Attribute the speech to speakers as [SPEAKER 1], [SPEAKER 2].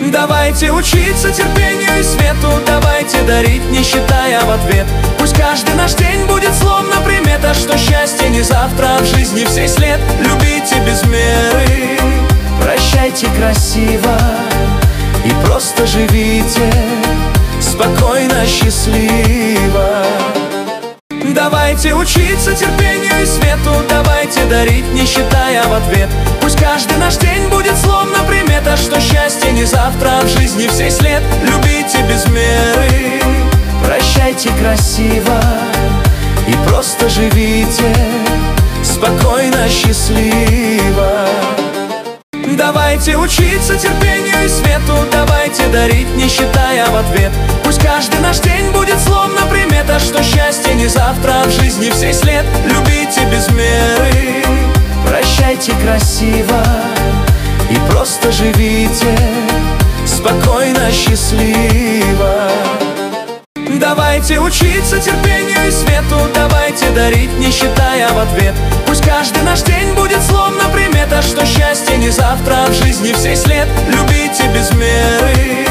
[SPEAKER 1] Давайте учиться терпению и свету, давайте дарить, не считая в ответ. Пусть каждый наш день будет словно примета, что счастье не завтра, а в жизни всей след. Любите без меры, прощайте красиво и просто живите спокойно, счастливо. Давайте учиться терпению и свету, давайте дарить, не считая в ответ. Пусть каждый наш день будет словно примета, что счастье не завтра, а в жизни всей след. Любите без меры, прощайте красиво и просто живите спокойно, счастливо. Давайте учиться терпению и свету, давайте дарить, не считая в ответ. Пусть каждый наш день будет словно примета, что счастье не завтра, а в жизни всей след. Любите без меры, прощайте красиво и просто живите спокойно, счастливо. Давайте учиться терпению и свету, давайте дарить, не считая в ответ. Пусть каждый наш день будет словно примета, что счастье не завтра, а в жизни всей след. Любите без меры.